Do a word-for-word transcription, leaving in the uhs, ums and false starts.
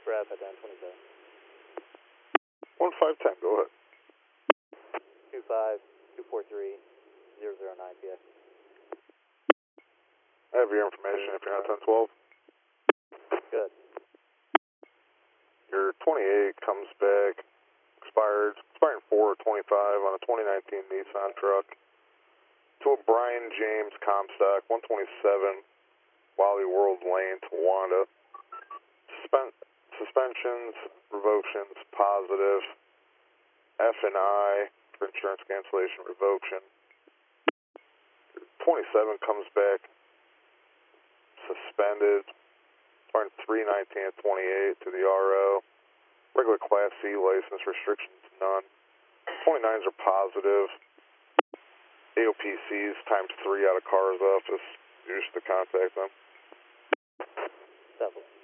Rapid down twenty-seven. one five ten, go ahead. two five two four three zero zero nine P X. I have your information if you're not ten twelve. Good. Your twenty-eight comes back, expired, expiring four twenty-five on a twenty nineteen Nissan truck. To a Brian James Comstock, one twenty-seven Wally World Lane, Towanda. Suspen suspensions, revocations, positive. F and I for insurance cancellation, revocation. twenty-seven comes back, suspended. Starting three nineteen at twenty-eight to the R O. Regular Class C license, restrictions none. twenty-nines are positive. A O P Cs times three out of car's office. Use to contact them. Definitely.